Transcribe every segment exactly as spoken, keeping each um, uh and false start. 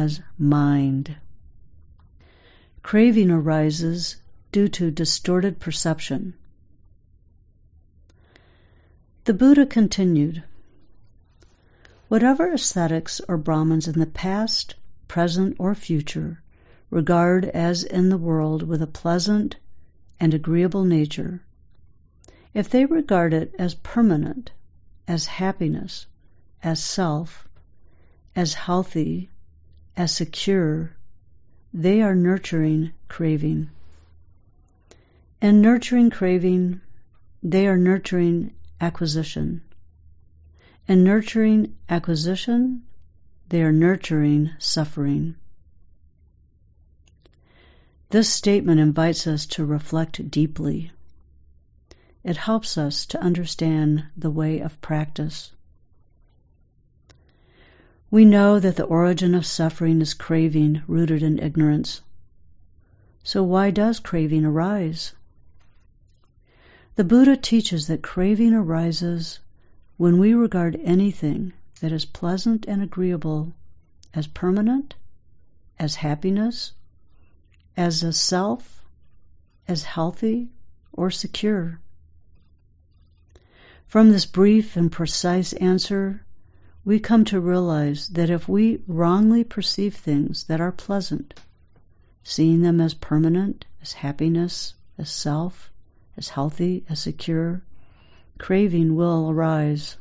as mind. Craving arises due to distorted perception. The Buddha continued, whatever ascetics or Brahmins in the past, present, or future regard as in the world with a pleasant and agreeable nature, if they regard it as permanent, as happiness, as self, as healthy, as secure, they are nurturing craving. And nurturing craving, they are nurturing acquisition. And nurturing acquisition, they are nurturing suffering. This statement invites us to reflect deeply. It helps us to understand the way of practice. We know that the origin of suffering is craving rooted in ignorance. So why does craving arise? The Buddha teaches that craving arises when we regard anything that is pleasant and agreeable as permanent, as happiness, as a self, as healthy or secure. From this brief and precise answer, we come to realize that if we wrongly perceive things that are pleasant, seeing them as permanent, as happiness, as self, as healthy, as secure, craving will arise.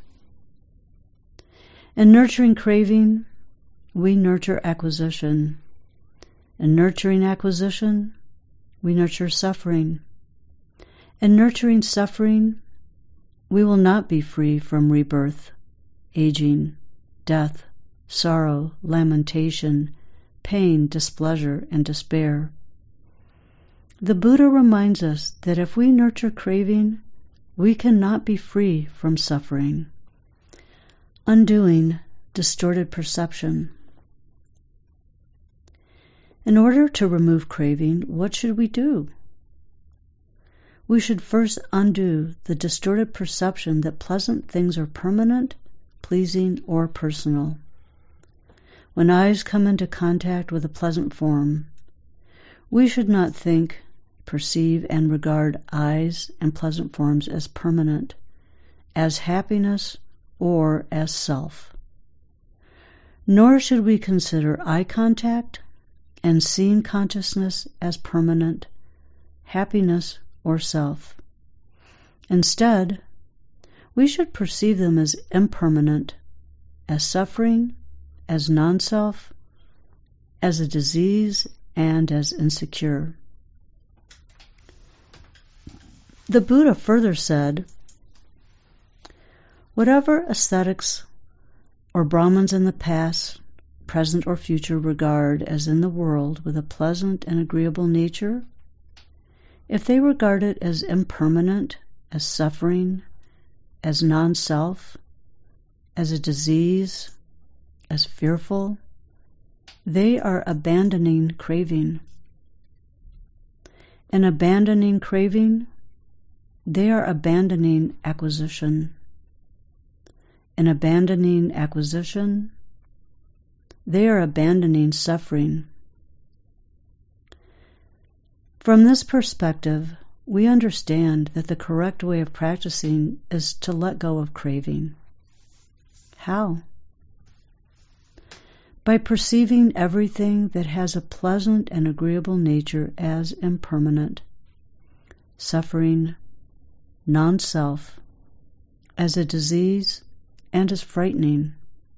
In nurturing craving, we nurture acquisition. In nurturing acquisition, we nurture suffering. In nurturing suffering, we will not be free from rebirth, aging, death, sorrow, lamentation, pain, displeasure, and despair. The Buddha reminds us that if we nurture craving, we cannot be free from suffering, undoing distorted perception. In order to remove craving, what should we do? We should first undo the distorted perception that pleasant things are permanent, pleasing, or personal. When eyes come into contact with a pleasant form, we should not think, perceive, and regard eyes and pleasant forms as permanent, as happiness, or as self. Nor should we consider eye contact and seeing consciousness as permanent, happiness, or self. Instead, we should perceive them as impermanent, as suffering, as non-self, as a disease, and as insecure. The Buddha further said, whatever ascetics or Brahmins in the past, present, or future regard as in the world with a pleasant and agreeable nature, if they regard it as impermanent, as suffering, as non-self, as a disease, as fearful, they are abandoning craving. In abandoning craving, they are abandoning acquisition. In abandoning acquisition, they are abandoning suffering. From this perspective, we understand that the correct way of practicing is to let go of craving. How? By perceiving everything that has a pleasant and agreeable nature as impermanent, suffering, non-self, as a disease, and as frightening.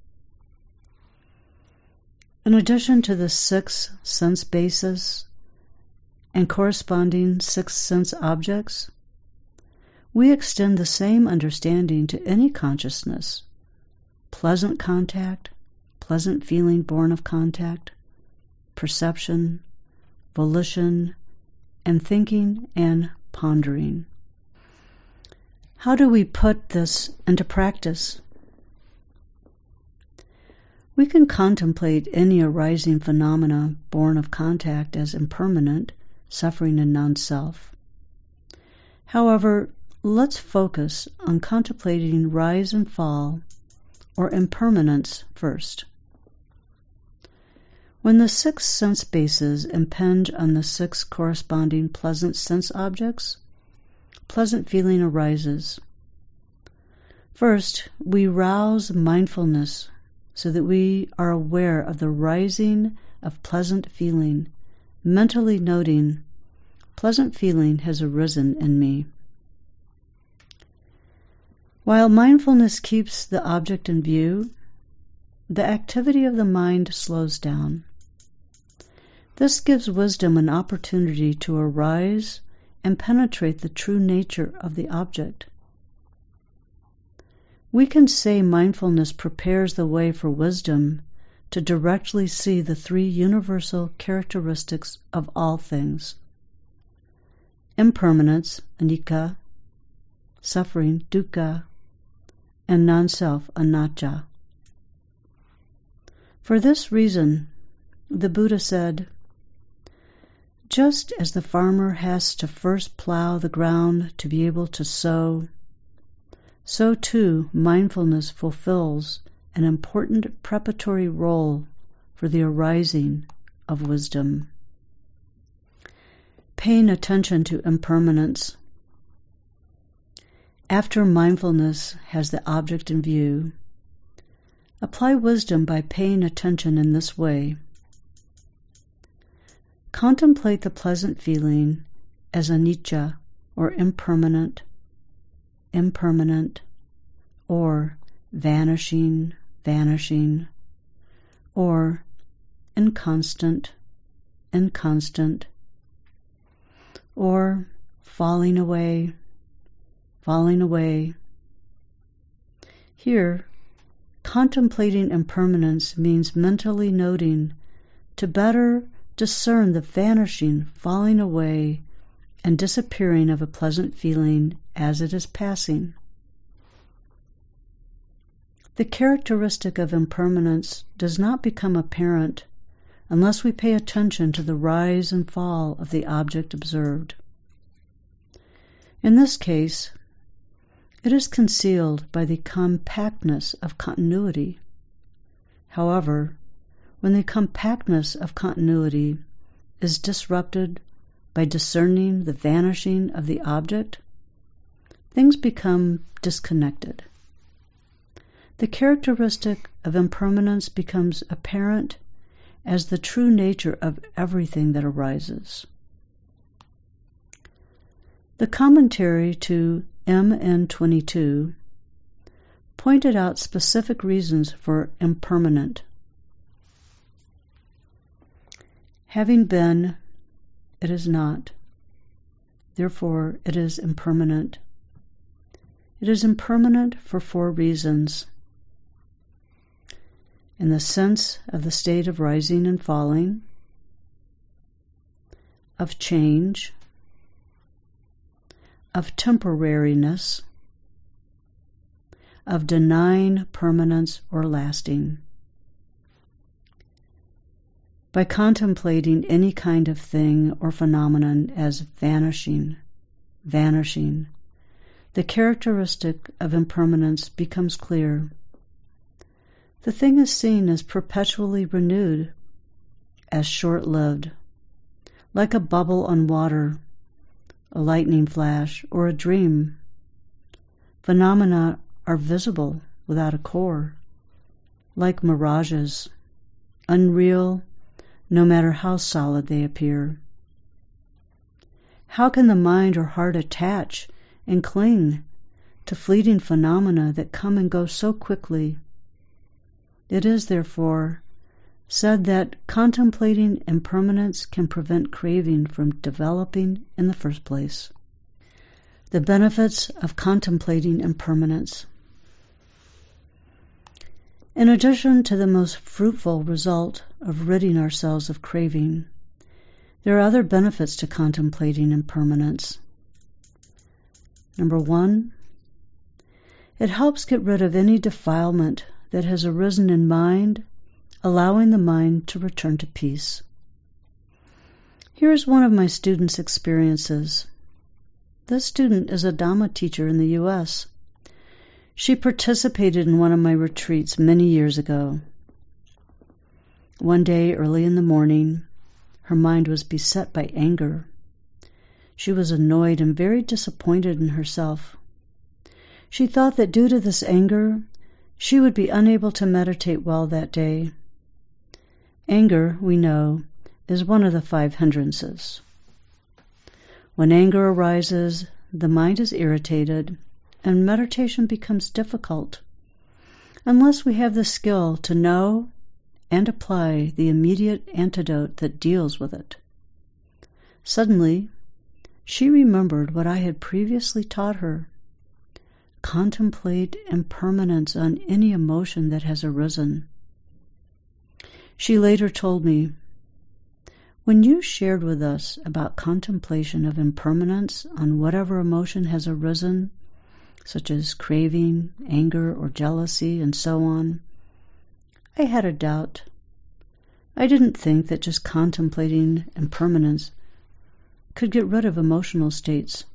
In addition to the six sense bases and corresponding six sense objects, we extend the same understanding to any consciousness, pleasant contact, pleasant feeling born of contact, perception, volition, and thinking and pondering. How do we put this into practice? We can contemplate any arising phenomena born of contact as impermanent, suffering, and non-self. However, let's focus on contemplating rise and fall, or impermanence, first. When the six sense bases impinge on the six corresponding pleasant sense objects, pleasant feeling arises. First, we rouse mindfulness so that we are aware of the rising of pleasant feeling, mentally noting, pleasant feeling has arisen in me. While mindfulness keeps the object in view, the activity of the mind slows down. This gives wisdom an opportunity to arise and penetrate the true nature of the object. We can say mindfulness prepares the way for wisdom to directly see the three universal characteristics of all things: impermanence, anicca, suffering, dukkha, and non-self, anatta. For this reason, the Buddha said, just as the farmer has to first plow the ground to be able to sow, so too mindfulness fulfills an important preparatory role for the arising of wisdom. Paying attention to impermanence. After mindfulness has the object in view, apply wisdom by paying attention in this way. Contemplate the pleasant feeling as anicca, or impermanent, impermanent, or vanishing, vanishing, or inconstant, inconstant, or falling away, falling away. Here, contemplating impermanence means mentally noting to better discern the vanishing, falling away, and disappearing of a pleasant feeling as it is passing. The characteristic of impermanence does not become apparent unless we pay attention to the rise and fall of the object observed. In this case, it is concealed by the compactness of continuity. However, when the compactness of continuity is disrupted by discerning the vanishing of the object, things become disconnected. The characteristic of impermanence becomes apparent as the true nature of everything that arises. The commentary to M N twenty-two pointed out specific reasons for impermanent. Having been, it is not. Therefore, it is impermanent. It is impermanent for four reasons. In the sense of the state of rising and falling, of change, of temporariness, of denying permanence or lasting. By contemplating any kind of thing or phenomenon as vanishing, vanishing, the characteristic of impermanence becomes clear. The thing is seen as perpetually renewed, as short-lived, like a bubble on water, a lightning flash, or a dream. Phenomena are visible without a core, like mirages, unreal, no matter how solid they appear. How can the mind or heart attach and cling to fleeting phenomena that come and go so quickly? It is, therefore, said that contemplating impermanence can prevent craving from developing in the first place. The benefits of contemplating impermanence. In addition to the most fruitful result of ridding ourselves of craving, there are other benefits to contemplating impermanence. Number one, it helps get rid of any defilement that has arisen in mind, allowing the mind to return to peace. Here is one of my students' experiences. This student is a Dhamma teacher in the U S She participated in one of my retreats many years ago. One day, early in the morning, her mind was beset by anger. She was annoyed and very disappointed in herself. She thought that due to this anger, she would be unable to meditate well that day. Anger, we know, is one of the five hindrances. When anger arises, the mind is irritated, and meditation becomes difficult, unless we have the skill to know and apply the immediate antidote that deals with it. Suddenly, she remembered what I had previously taught her. Contemplate impermanence on any emotion that has arisen. She later told me, "When you shared with us about contemplation of impermanence on whatever emotion has arisen, such as craving, anger, or jealousy, and so on, I had a doubt. I didn't think that just contemplating impermanence could get rid of emotional states."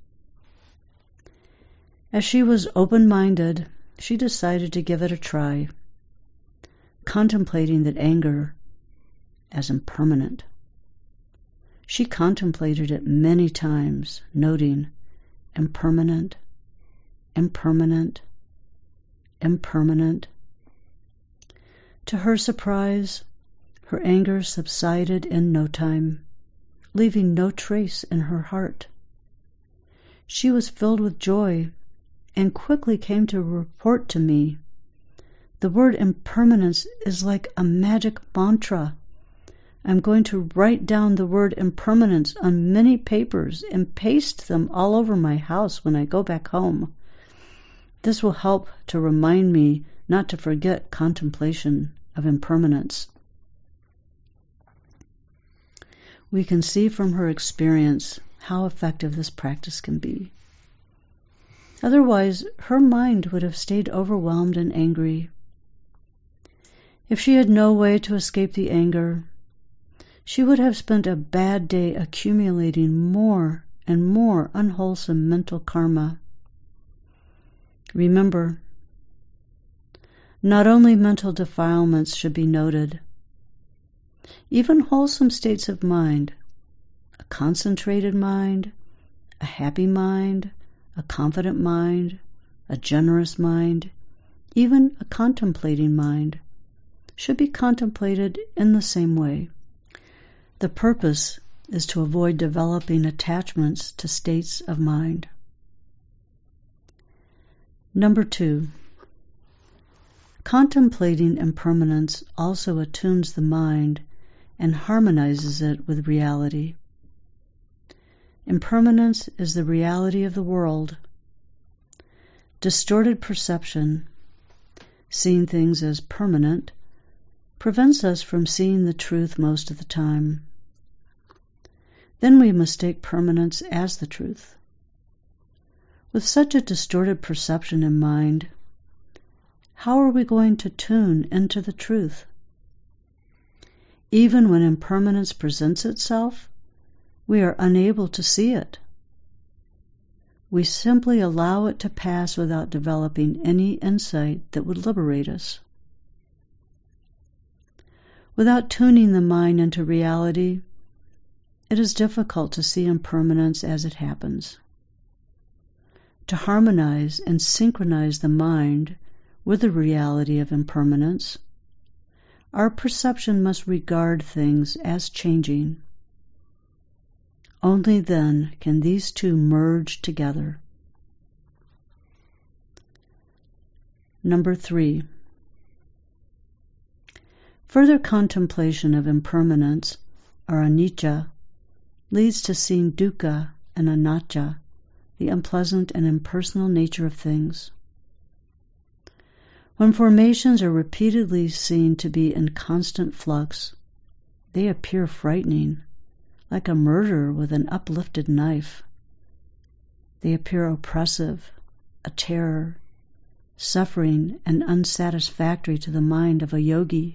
As she was open-minded, she decided to give it a try, contemplating that anger as impermanent. She contemplated it many times, noting impermanent, impermanent, impermanent. To her surprise, her anger subsided in no time, leaving no trace in her heart. She was filled with joy and quickly came to report to me, "The word impermanence is like a magic mantra. I'm going to write down the word impermanence on many papers and paste them all over my house when I go back home. This will help to remind me not to forget contemplation of impermanence." We can see from her experience how effective this practice can be. Otherwise, her mind would have stayed overwhelmed and angry. If she had no way to escape the anger, she would have spent a bad day accumulating more and more unwholesome mental karma. Remember, not only mental defilements should be noted, even wholesome states of mind, a concentrated mind, a happy mind, a confident mind, a generous mind, even a contemplating mind, should be contemplated in the same way. The purpose is to avoid developing attachments to states of mind. Number two, contemplating impermanence also attunes the mind and harmonizes it with reality. Impermanence is the reality of the world. Distorted perception, seeing things as permanent, prevents us from seeing the truth most of the time. Then we mistake permanence as the truth. With such a distorted perception in mind, how are we going to tune into the truth? Even when impermanence presents itself, we are unable to see it. We simply allow it to pass without developing any insight that would liberate us. Without tuning the mind into reality, it is difficult to see impermanence as it happens. To harmonize and synchronize the mind with the reality of impermanence, our perception must regard things as changing. Only then can these two merge together. Number three. Further contemplation of impermanence, or anicca, leads to seeing dukkha and anatta, the unpleasant and impersonal nature of things. When formations are repeatedly seen to be in constant flux, they appear frightening, like a murderer with an uplifted knife. They appear oppressive, a terror, suffering, and unsatisfactory to the mind of a yogi.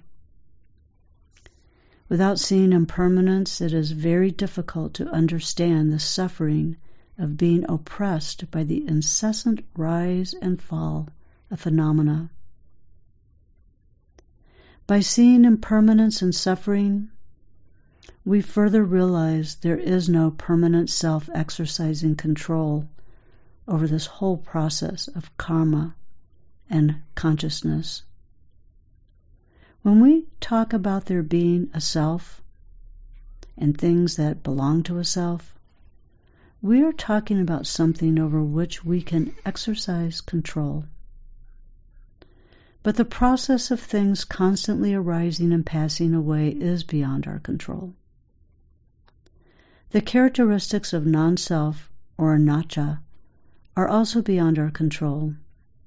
Without seeing impermanence, it is very difficult to understand the suffering of being oppressed by the incessant rise and fall of phenomena. By seeing impermanence and suffering, we further realize there is no permanent self exercising control over this whole process of karma and consciousness. When we talk about there being a self and things that belong to a self, we are talking about something over which we can exercise control. But the process of things constantly arising and passing away is beyond our control. The characteristics of non-self, or anicca, are also beyond our control.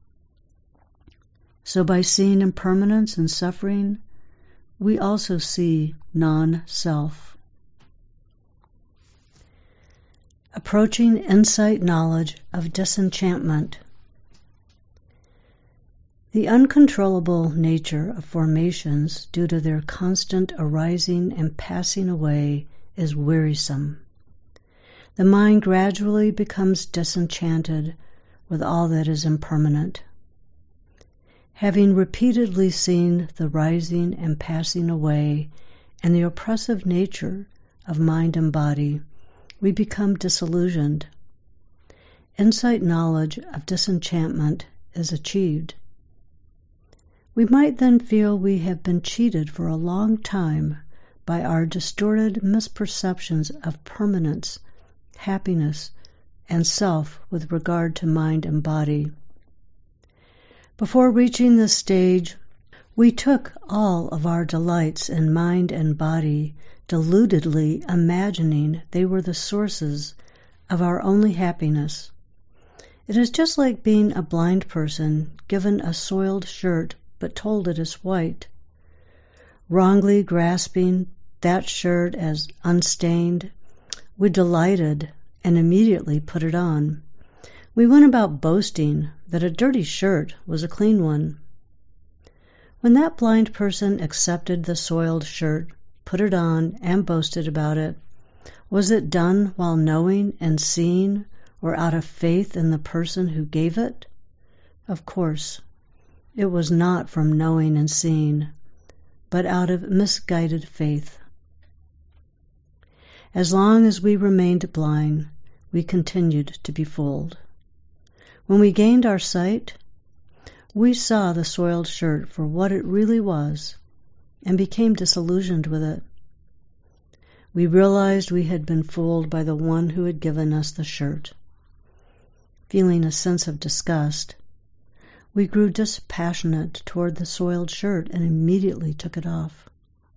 So by seeing impermanence and suffering, we also see non-self. Approaching insight knowledge of disenchantment. The uncontrollable nature of formations due to their constant arising and passing away is wearisome. The mind gradually becomes disenchanted with all that is impermanent. Having repeatedly seen the rising and passing away and the oppressive nature of mind and body, we become disillusioned. Insight knowledge of disenchantment is achieved. We might then feel we have been cheated for a long time by our distorted misperceptions of permanence, happiness, and self with regard to mind and body. Before reaching this stage, we took all of our delights in mind and body, deludedly imagining they were the sources of our only happiness. It is just like being a blind person given a soiled shirt but told it is white. Wrongly grasping that shirt as unstained, we delighted and immediately put it on. We went about boasting that a dirty shirt was a clean one. When that blind person accepted the soiled shirt, put it on, and boasted about it, was it done while knowing and seeing, or out of faith in the person who gave it? Of course, it was not from knowing and seeing, but out of misguided faith. As long as we remained blind, we continued to be fooled. When we gained our sight, we saw the soiled shirt for what it really was and became disillusioned with it. We realized we had been fooled by the one who had given us the shirt. Feeling a sense of disgust, we grew dispassionate toward the soiled shirt and immediately took it off.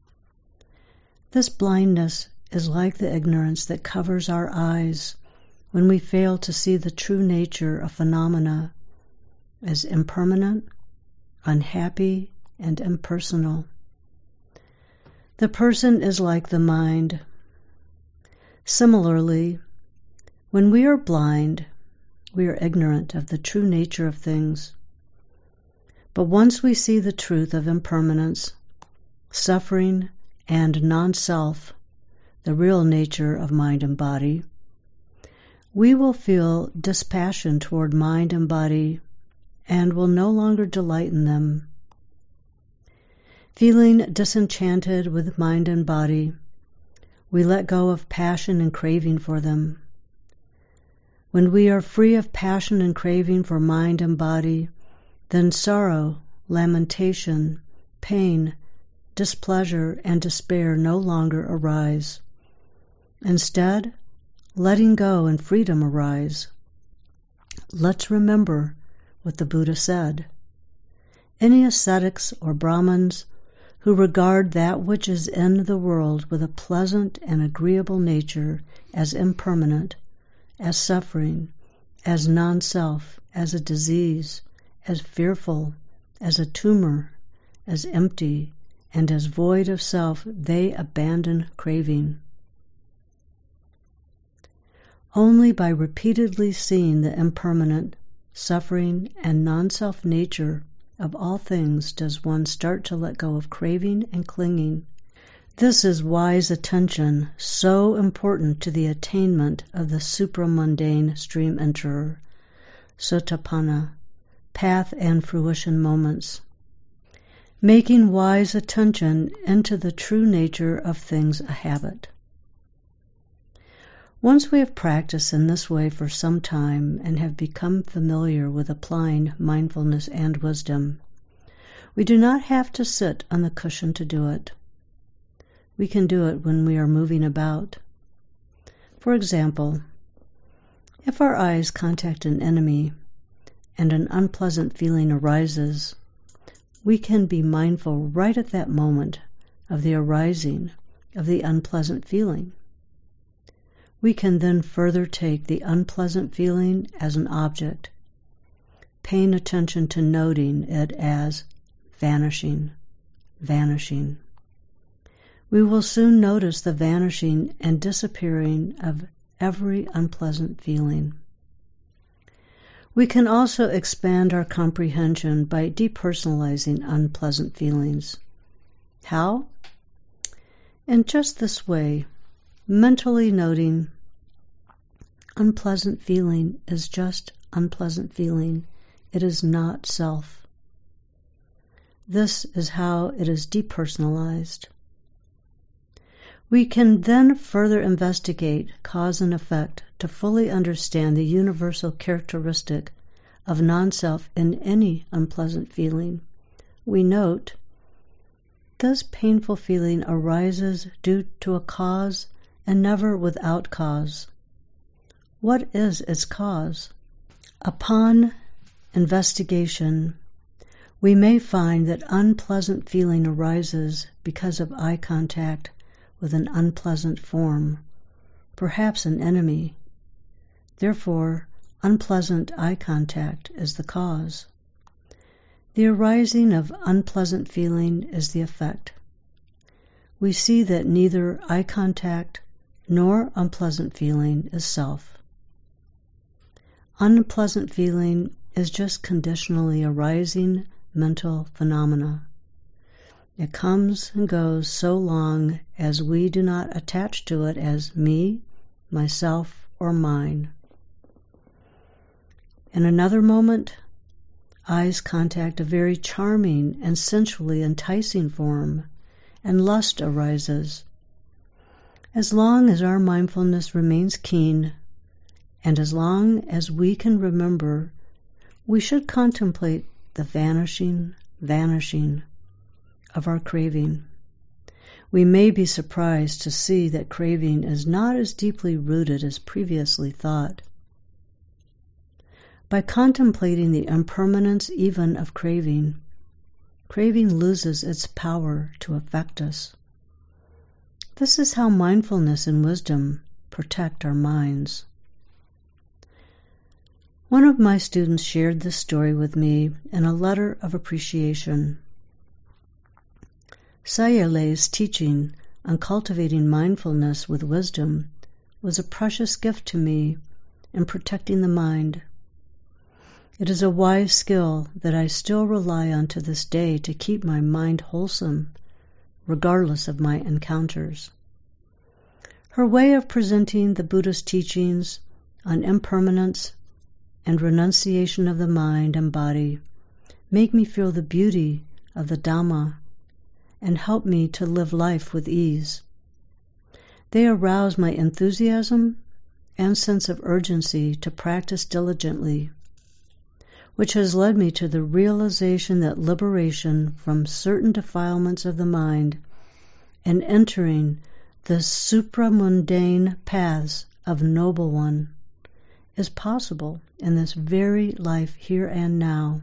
This blindness is like the ignorance that covers our eyes when we fail to see the true nature of phenomena as impermanent, unhappy, and impersonal. The person is like the mind. Similarly, when we are blind, we are ignorant of the true nature of things. But once we see the truth of impermanence, suffering, and non-self, the real nature of mind and body, we will feel dispassion toward mind and body and will no longer delight in them. Feeling disenchanted with mind and body, we let go of passion and craving for them. When we are free of passion and craving for mind and body, then sorrow, lamentation, pain, displeasure, and despair no longer arise. Instead, letting go and freedom arise. Let's remember what the Buddha said. Any ascetics or Brahmins who regard that which is in the world with a pleasant and agreeable nature as impermanent, as suffering, as non-self, as a disease, as fearful, as a tumor, as empty, and as void of self, they abandon craving. Only by repeatedly seeing the impermanent, suffering, and non-self nature of all things does one start to let go of craving and clinging. This is wise attention, so important to the attainment of the supramundane stream enterer, Sotapanna, path and fruition moments. making wise attention into the true nature of things a habit. Once we have practiced in this way for some time and have become familiar with applying mindfulness and wisdom, we do not have to sit on the cushion to do it. We can do it when we are moving about. For example, if our eyes contact an enemy and an unpleasant feeling arises, we can be mindful right at that moment of the arising of the unpleasant feeling. We can then further take the unpleasant feeling as an object, paying attention to noting it as vanishing, vanishing. We will soon notice the vanishing and disappearing of every unpleasant feeling. We can also expand our comprehension by depersonalizing unpleasant feelings. How? In just this way, mentally noting unpleasant feeling is just unpleasant feeling. It is not self. This is how it is depersonalized. We can then further investigate cause and effect to fully understand the universal characteristic of non-self in any unpleasant feeling. We note, this painful feeling arises due to a cause and never without cause. What is its cause? Upon investigation, we may find that unpleasant feeling arises because of eye contact with an unpleasant form, perhaps an enemy. Therefore, unpleasant eye contact is the cause. The arising of unpleasant feeling is the effect. We see that neither eye contact nor unpleasant feeling is self. Unpleasant feeling is just conditionally arising mental phenomena. It comes and goes so long as we do not attach to it as me, myself, or mine. In another moment, eyes contact a very charming and sensually enticing form, and lust arises. As long as our mindfulness remains keen, and as long as we can remember, we should contemplate the vanishing, vanishing of our craving. We may be surprised to see that craving is not as deeply rooted as previously thought. By contemplating the impermanence even of craving, craving loses its power to affect us. This is how mindfulness and wisdom protect our minds. One of my students shared this story with me in a letter of appreciation. Sayalai's teaching on cultivating mindfulness with wisdom was a precious gift to me in protecting the mind. It is a wise skill that I still rely on to this day to keep my mind wholesome, regardless of my encounters. Her way of presenting the Buddhist teachings on impermanence and renunciation of the mind and body make me feel the beauty of the Dhamma and help me to live life with ease. They arouse my enthusiasm and sense of urgency to practice diligently, which has led me to the realization that liberation from certain defilements of the mind and entering the supramundane paths of Noble One is possible in this very life here and now.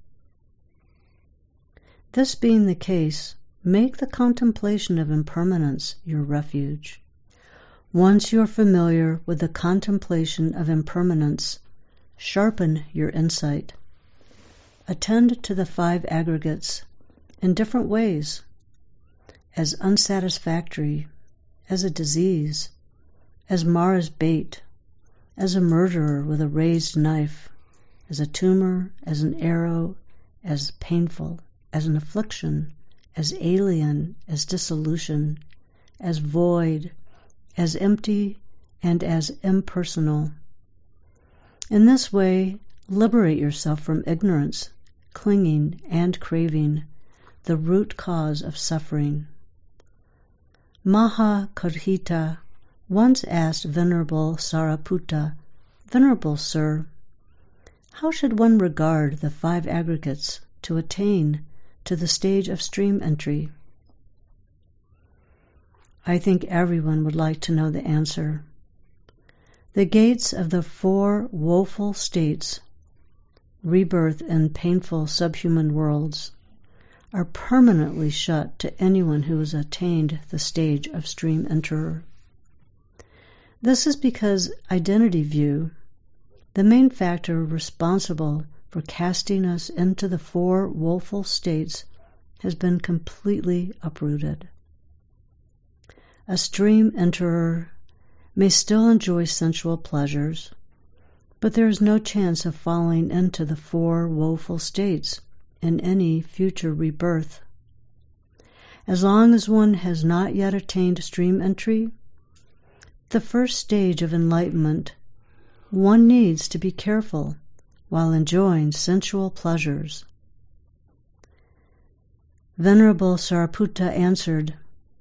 This being the case, make the contemplation of impermanence your refuge. Once you are familiar with the contemplation of impermanence, sharpen your insight. Attend to the five aggregates in different ways, as unsatisfactory, as a disease, as Mara's bait, as a murderer with a raised knife, as a tumor, as an arrow, as painful, as an affliction, as alien, as dissolution, as void, as empty, and as impersonal. In this way, liberate yourself from ignorance, clinging, and craving the root cause of suffering. Mahakarhita once asked Venerable Sariputta, "Venerable Sir, how should one regard the five aggregates to attain to the stage of stream entry?" I think everyone would like to know the answer. The gates of the four woeful states, rebirth in painful subhuman worlds, are permanently shut to anyone who has attained the stage of stream enterer. This is because identity view, the main factor responsible for casting us into the four woeful states, has been completely uprooted. A stream enterer may still enjoy sensual pleasures, but there is no chance of falling into the four woeful states in any future rebirth. As long as one has not yet attained stream entry, the first stage of enlightenment, one needs to be careful while enjoying sensual pleasures. Venerable Sariputta answered,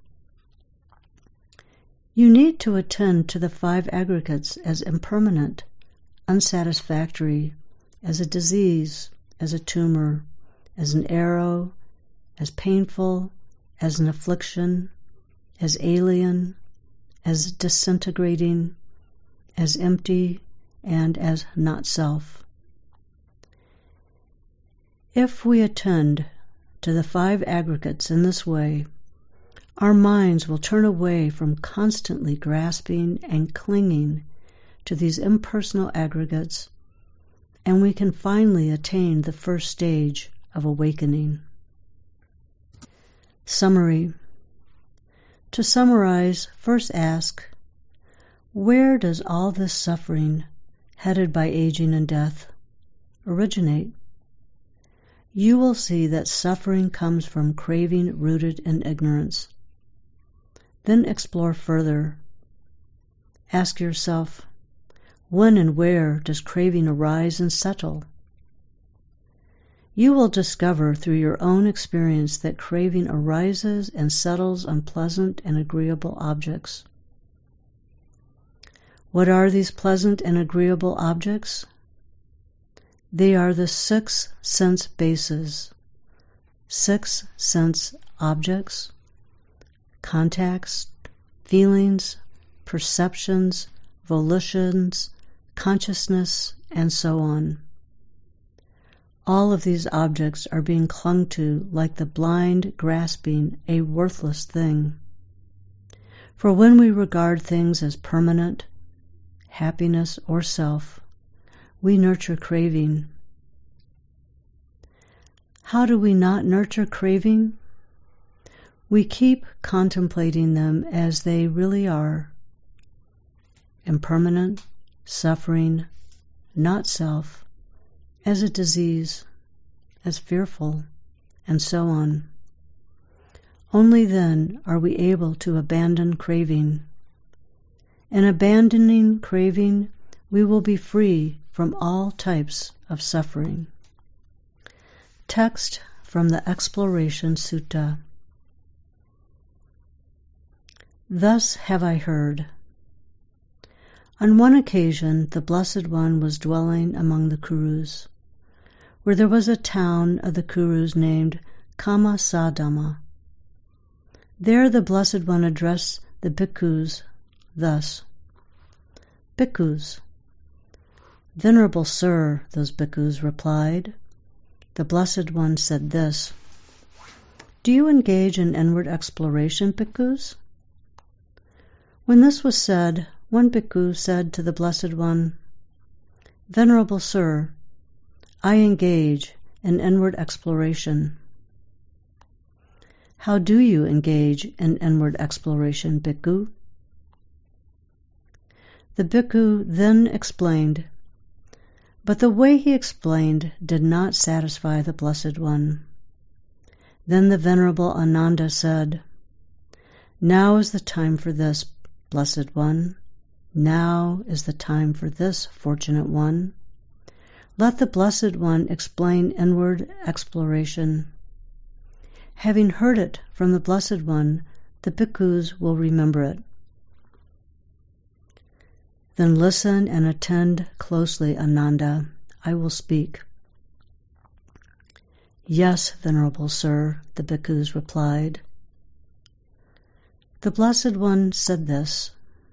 "You need to attend to the five aggregates as impermanent, unsatisfactory, as a disease, as a tumor, as an arrow, as painful, as an affliction, as alien, as disintegrating, as empty, and as not self." If we attend to the five aggregates in this way, our minds will turn away from constantly grasping and clinging to these impersonal aggregates, and we can finally attain the first stage of awakening. Summary. To summarize, first ask, where does all this suffering, headed by aging and death, originate? You will see that suffering comes from craving rooted in ignorance. Then explore further. Ask yourself, when and where does craving arise and settle? You will discover through your own experience that craving arises and settles on pleasant and agreeable objects. What are these pleasant and agreeable objects? They are the six sense bases, six sense objects, contacts, feelings, perceptions, volitions, consciousness, and so on. All of these objects are being clung to like the blind grasping a worthless thing. For when we regard things as permanent, happiness, or self, we nurture craving. How do we not nurture craving? We keep contemplating them as they really are: impermanent, suffering, not self, as a disease, as fearful, and so on. Only then are we able to abandon craving. In abandoning craving, we will be free from all types of suffering. Text from the Exploration Sutta. Thus have I heard. On one occasion, the Blessed One was dwelling among the Kurus, where there was a town of the Kurus named Kamasadama. There the Blessed One addressed the bhikkhus thus: "Bhikkhus." "Venerable Sir," those bhikkhus replied. The Blessed One said this: "Do you engage in inward exploration, bhikkhus?" When this was said, one bhikkhu said to the Blessed One, "Venerable Sir, I engage in inward exploration." "How do you engage in inward exploration, bhikkhu?" The bhikkhu then explained, but the way he explained did not satisfy the Blessed One. Then the Venerable Ananda said, "Now is the time for this, Blessed One. Now is the time for this, Fortunate One. Let the Blessed One explain inward exploration." Having heard it from the Blessed One, the bhikkhus will remember it. Then listen and attend closely, Ananda. I will speak. Yes, Venerable Sir, the bhikkhus replied. The Blessed One said this.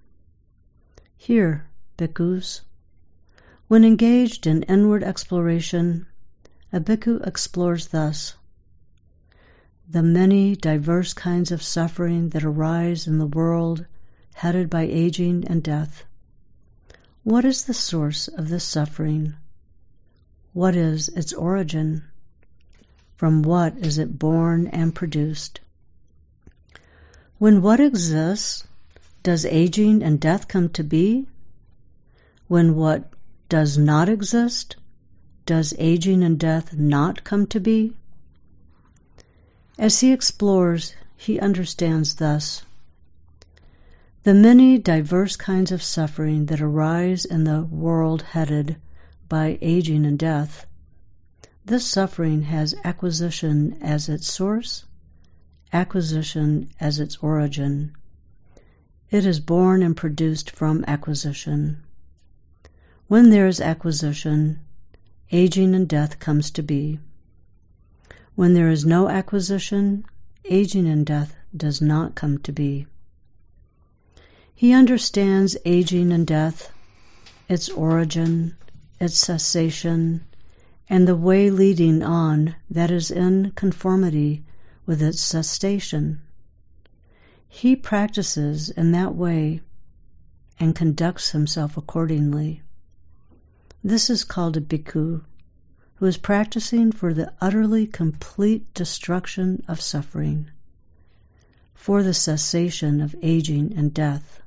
Here, bhikkhus, when engaged in inward exploration, a bhikkhu explores thus: the many diverse kinds of suffering that arise in the world headed by aging and death. What is the source of this suffering? What is its origin? From what is it born and produced? When what exists, does aging and death come to be? When what does not exist, does aging and death not come to be? As he explores, he understands thus: the many diverse kinds of suffering that arise in the world headed by aging and death, this suffering has acquisition as its source, acquisition as its origin. It is born and produced from acquisition. When there is acquisition, aging and death comes to be. When there is no acquisition, aging and death does not come to be. He understands aging and death, its origin, its cessation, and the way leading on that is in conformity with its cessation. He practices in that way and conducts himself accordingly. This is called a bhikkhu, who is practicing for the utterly complete destruction of suffering, for the cessation of aging and death.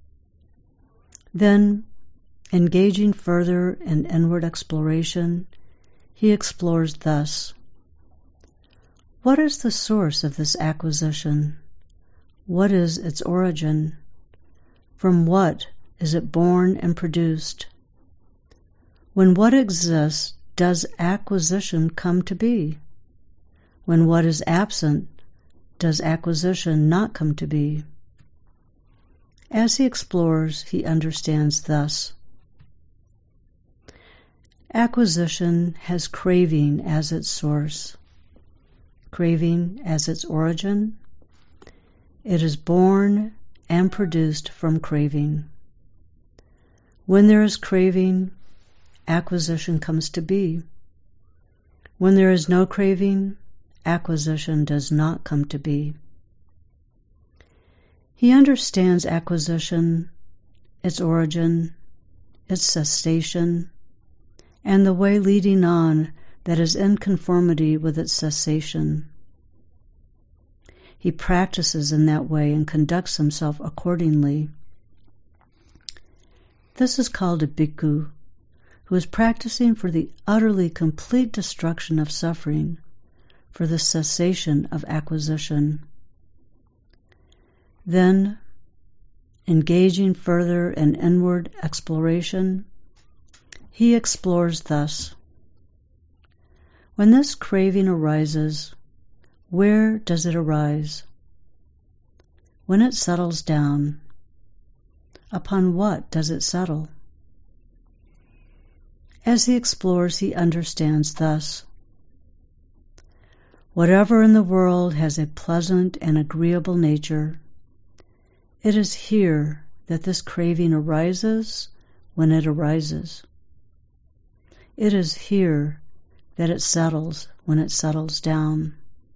Then, engaging further in inward exploration, he explores thus: what is the source of this acquisition? What is its origin? From what is it born and produced? When what exists, does acquisition come to be? When what is absent, does acquisition not come to be? As he explores, he understands thus: acquisition has craving as its source, craving as its origin. It is born and produced from craving. When there is craving, acquisition comes to be. When there is no craving, acquisition does not come to be. He understands acquisition, its origin, its cessation, and the way leading on that is in conformity with its cessation. He practices in that way and conducts himself accordingly. This is called a bhikkhu, who is practicing for the utterly complete destruction of suffering, for the cessation of acquisition. Then, engaging further in inward exploration, he explores thus: when this craving arises, where does it arise? When it settles down, upon what does it settle? As he explores, he understands thus: whatever in the world has a pleasant and agreeable nature, it is here that this craving arises when it arises. It is here that it settles when it settles down.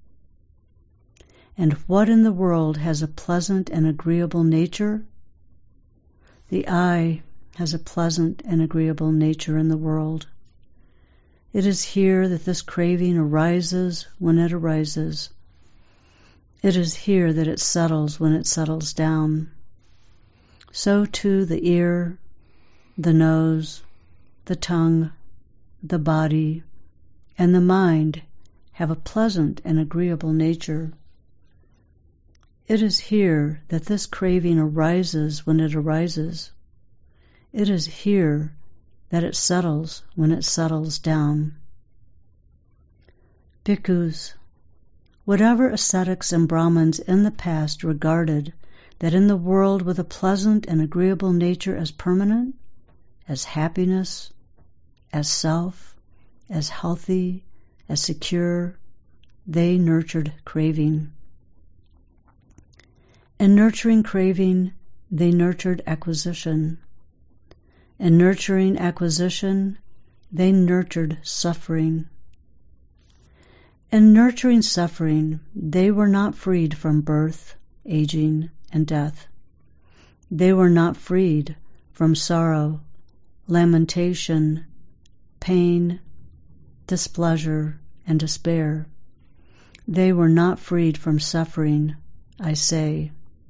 And what in the world has a pleasant and agreeable nature? The eye has a pleasant and agreeable nature in the world. It is here that this craving arises when it arises. It is here that it settles when it settles down. So too the ear, the nose, the tongue, the body, and the mind have a pleasant and agreeable nature. It is here that this craving arises when it arises. It is here that it settles when it settles down. Bhikkhus, Whatever ascetics and Brahmins in the past regarded that in the world with a pleasant and agreeable nature as permanent, as happiness, as self, as healthy, as secure, they nurtured craving. In nurturing craving, they nurtured acquisition. In nurturing acquisition, they nurtured suffering. In nurturing suffering, they were not freed from birth, aging, and death. They were not freed from sorrow, lamentation, pain, displeasure, and despair. They were not freed from suffering, I say.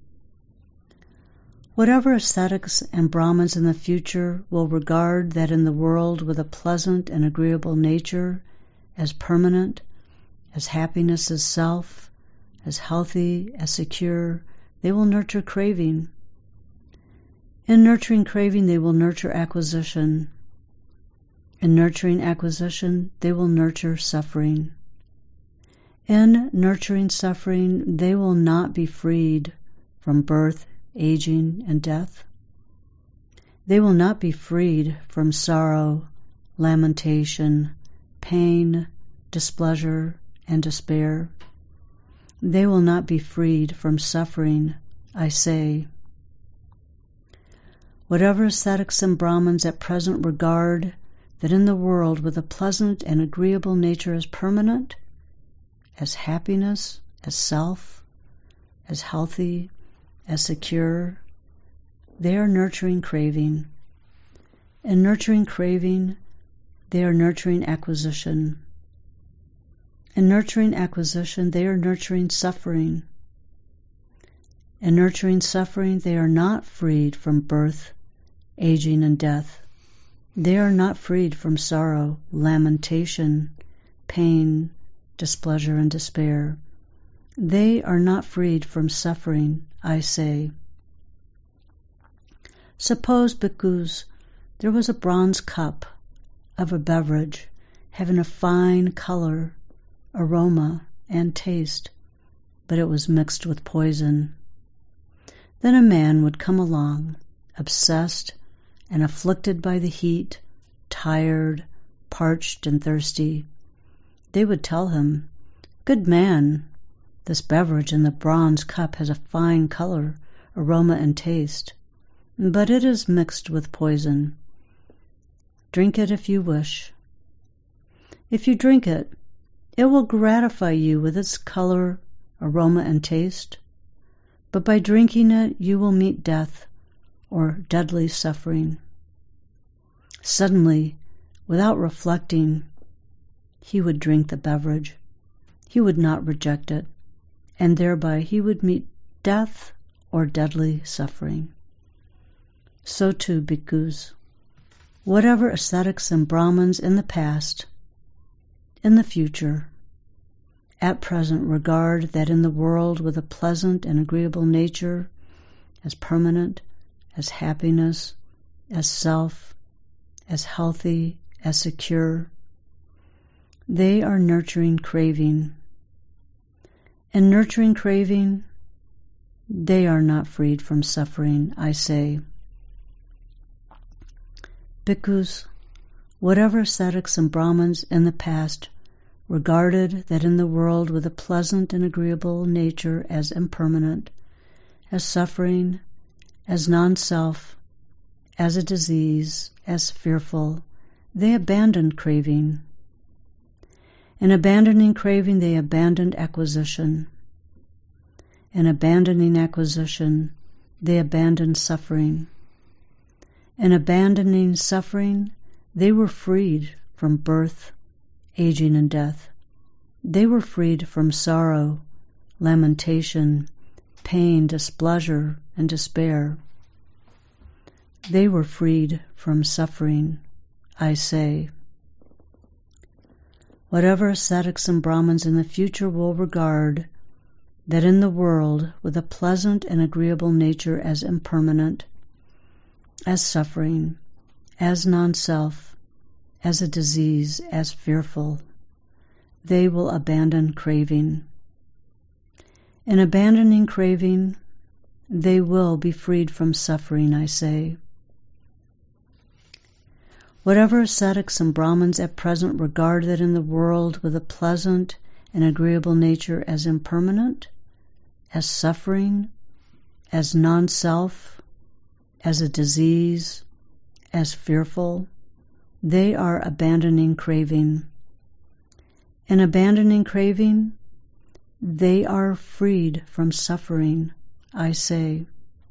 Whatever ascetics and Brahmins in the future will regard that in the world with a pleasant and agreeable nature as permanent, as happiness as self, as healthy, as secure, they will nurture craving. In nurturing craving, they will nurture acquisition. In nurturing acquisition, they will nurture suffering. In nurturing suffering, they will not be freed from birth, aging, and death. They will not be freed from sorrow, lamentation, pain, displeasure, and despair. They will not be freed from suffering, I say. Whatever ascetics and Brahmins at present regard that in the world with a pleasant and agreeable nature as permanent, as happiness, as self, as healthy, as secure, they are nurturing craving. In nurturing craving, they are nurturing acquisition. In nurturing acquisition, they are nurturing suffering. In nurturing suffering, they are not freed from birth, aging, and death. They are not freed from sorrow, lamentation, pain, displeasure, and despair. They are not freed from suffering, I say. Suppose, bhikkhus, there was a bronze cup of a beverage having a fine color, aroma, and taste, but it was mixed with poison. Then a man would come along, obsessed and afflicted by the heat, tired, parched, and thirsty. They would tell him, "Good man, this beverage in the bronze cup has a fine color, aroma, and taste, but it is mixed with poison. Drink it if you wish. If you drink it, it will gratify you with its color, aroma, and taste, but by drinking it you will meet death or deadly suffering." Suddenly, without reflecting, he would drink the beverage. He would not reject it, and thereby he would meet death or deadly suffering. So too, bhikkhus, whatever ascetics and Brahmins in the past, in the future, at present regard that in the world with a pleasant and agreeable nature, as permanent, as happiness, as self, as healthy, as secure, they are nurturing craving. In nurturing craving, they are not freed from suffering, I say. Bhikkhus, whatever ascetics and Brahmins in the past regarded that in the world with a pleasant and agreeable nature as impermanent, as suffering, as non-self, as a disease, as fearful, they abandoned craving. In abandoning craving, they abandoned acquisition. In abandoning acquisition, they abandoned suffering. In abandoning suffering, they were freed from birth, aging, and death. They were freed from sorrow, lamentation, pain, displeasure, and despair. They were freed from suffering, I say. Whatever ascetics and Brahmins in the future will regard that in the world with a pleasant and agreeable nature as impermanent, as suffering, as non-self, as a disease, as fearful, they will abandon craving. In abandoning craving, they will be freed from suffering, I say. Whatever ascetics and Brahmins at present regard that in the world with a pleasant and agreeable nature as impermanent, as suffering, as non-self, as a disease, as fearful, they are abandoning craving. In abandoning craving, they are freed from suffering, I say.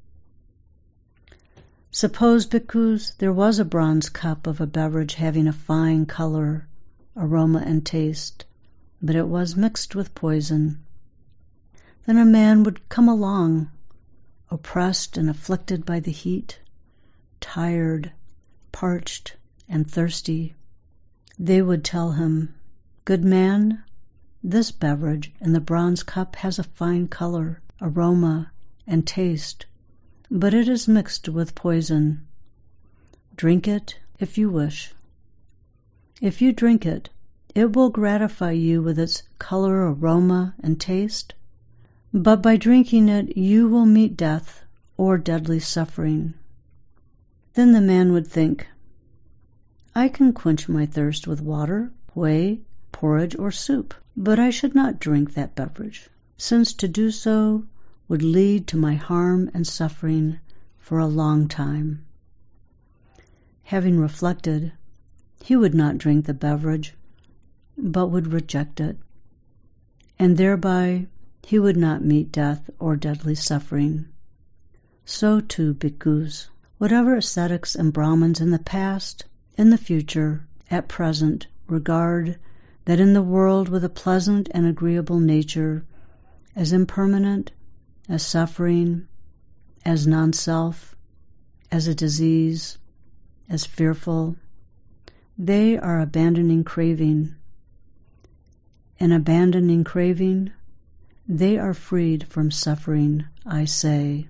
Suppose, bhikkhus, there was a bronze cup of a beverage having a fine color, aroma, and taste, but it was mixed with poison. Then a man would come along, oppressed and afflicted by the heat, tired, parched, and thirsty. They would tell him, "Good man, this beverage in the bronze cup has a fine color, aroma, and taste, but it is mixed with poison. Drink it if you wish. If you drink it, it will gratify you with its color, aroma, and taste, but by drinking it you will meet death or deadly suffering." Then the man would think, "I can quench my thirst with water, whey, porridge, or soup, but I should not drink that beverage, since to do so would lead to my harm and suffering for a long time." Having reflected, he would not drink the beverage, but would reject it, and thereby he would not meet death or deadly suffering. So too, bhikkhus, whatever ascetics and Brahmins in the past, in the future, at present, regard that in the world with a pleasant and agreeable nature, as impermanent, as suffering, as non-self, as a disease, as fearful, they are abandoning craving. In abandoning craving, they are freed from suffering, I say.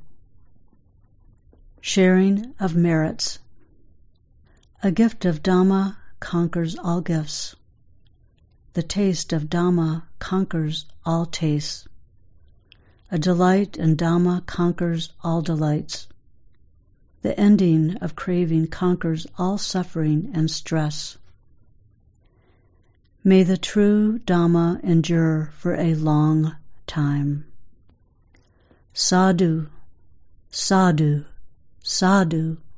Sharing of merits. A gift of Dhamma conquers all gifts. The taste of Dhamma conquers all tastes. A delight in Dhamma conquers all delights. The ending of craving conquers all suffering and stress. May the true Dhamma endure for a long time. Sadhu, sadhu, sadhu.